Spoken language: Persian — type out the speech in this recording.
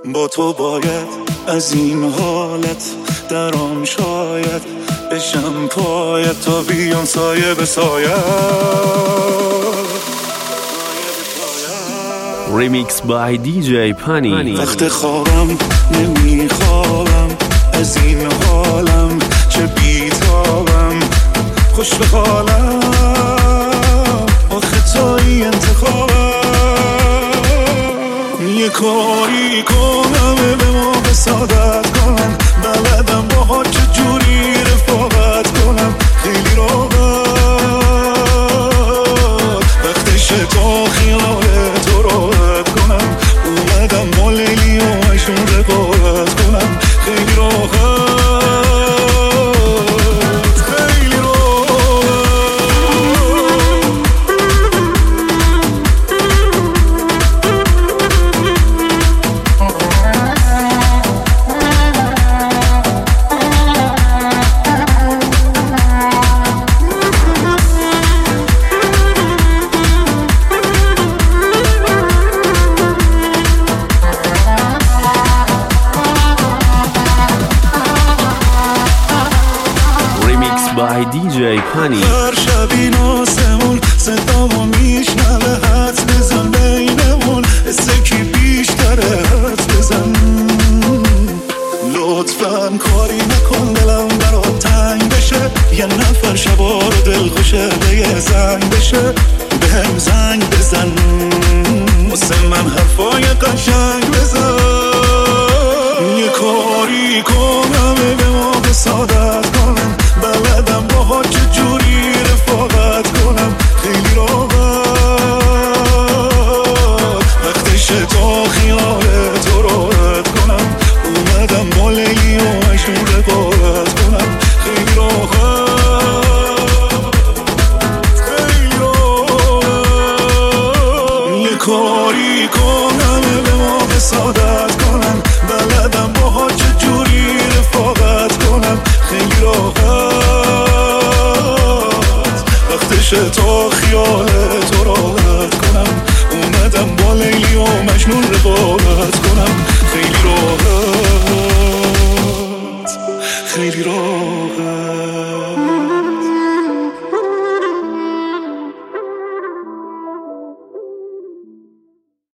با تو باید از این حالت درام شاید بشم پایت تا بیان سایه به سایه. Remix by DJ Pani. وقت خوابم نمیخوابم از این حالم، چه بیتابم خوش به حالم، آخه توی انتخابم. یه کاری کنم به موقع سعادت کنم، بلدم باها چجوری رفاقت کنم، خیلی راحت وقتش تا خیال تو راحت کنم، اومدم با لیلی و مجنون رقابت کنم، خیلی راحت. by DJ Pani. هر شبی ناسمون صدامو میشنوه، حد بزن بینمون سکی بیشتره، حد بزن لطفاً کاری نکن دلم برات تنگ بشه، یه نفر شبا رو دل خوشه به یه زنگ بشه، به هم زنگ بزن واسه من حرفای قشنگ بزن. یه کاری کنم به موقع سعادت کنم، بلدم باها چجوری رفاقت کنم، خیلی راحت وقتش تا خیال تو راحت کنم، اومدم با لیلی و مجنون رقابت کنم، خیلی راحت خیلی راحت. یه کاری کنم به موقع سعادت کنم، بلدم باها چجوری رفاقت کنم، خیلی راحت وقتش تا خیال تو راحت کنم، اومدم با لیلی و مجنون رقابت کنم، خیلی راحت خیلی راحت.